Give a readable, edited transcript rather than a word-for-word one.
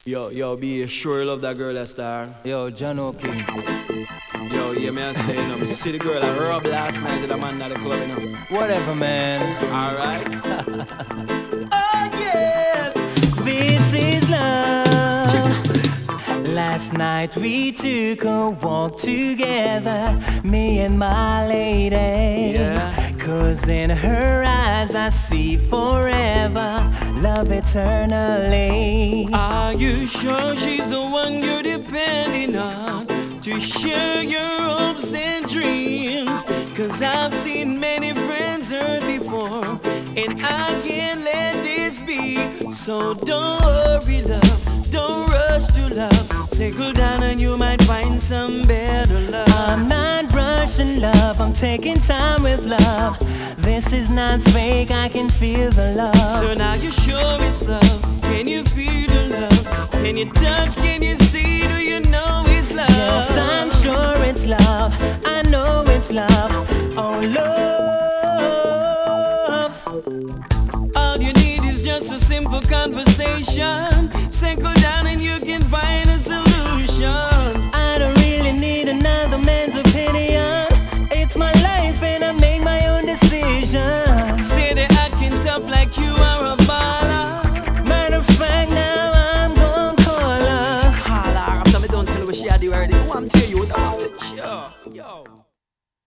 Yo, be sure love that girl, that star. Yo, John O'King. Yo, yeah, me I say, you know, me see the girl I rub last night with a man at the club, you know. Whatever, man. Alright. Oh, yes. This is love. Last night we took a walk together, me and my lady. Yeah. 'Cause in her eyes I see forever, love eternally. Are you sure she's the one you're depending on to share your hopes and dreams? 'Cause I've seen many friends hurt before, and I can't let this be. So don't worry, love, don't rush to love. Settle down and you might find some better love. I'm not rushing love, I'm taking time with love. This is not fake, I can feel the love. So now you're sure it's love. Can you feel the love? Can you touch, can you see, do you know it's love? Yes, I'm sure it's love, I know it's love. Oh, love. All you need is just a simple conversation. Settle